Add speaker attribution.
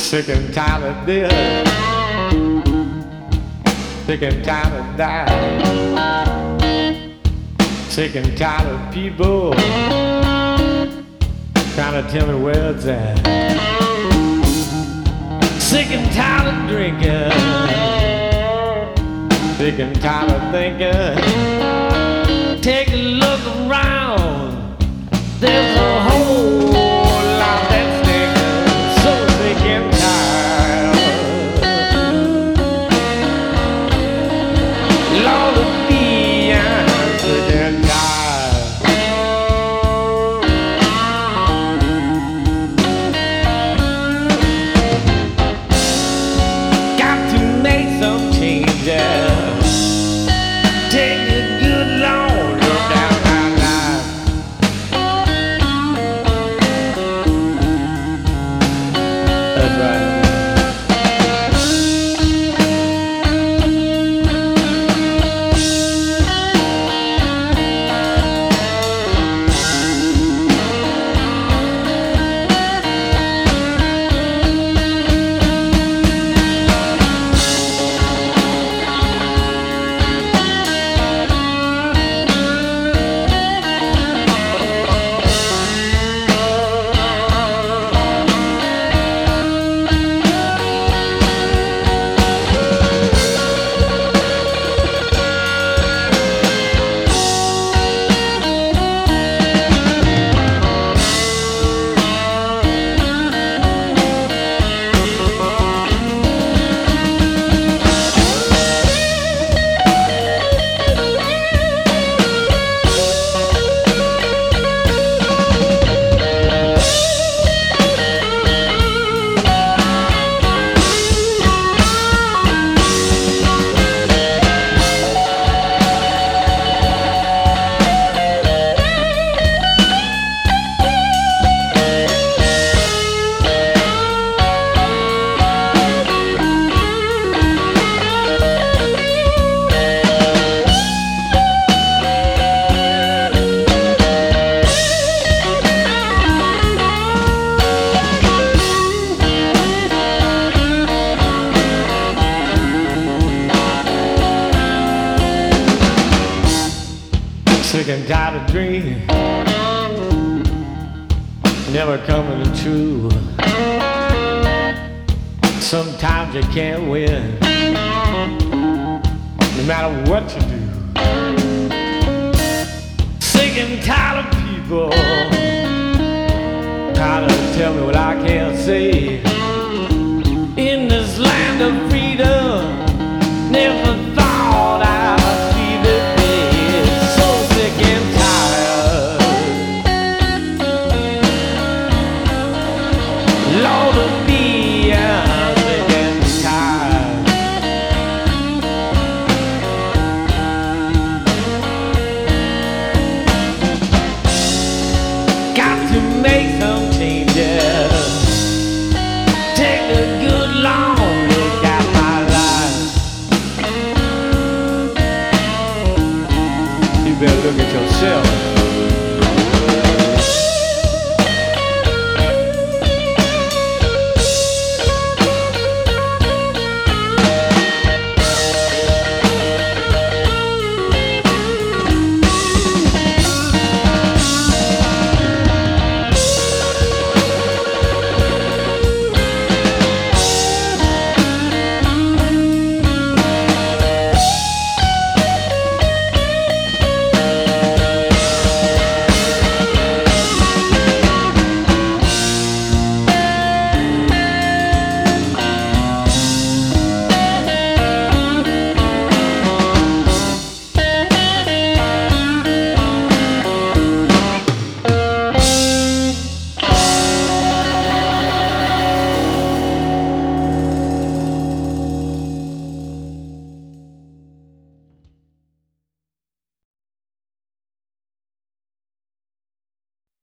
Speaker 1: Sick and tired of this, sick and tired of that, sick and tired of people trying to tell me where it's at. Sick and tired of drinking, sick and tired of thinking. Take a look around, there's a whole lot that's thinking. So sick and tired, Lord of me, I'm sick and tired. Got to make some changes. Take a good long look down my life. That's right. Sick and tired of dreaming, never coming true. Sometimes you can't win, no matter what you do. Sick and tired of people trying to tell me what I can't say. In this land of freedom, never thought I'd see the day. So sick and tired, Lord of me, I'm sick and tired. Got to make some changes. Take a good long look at my life. You better look at yourself.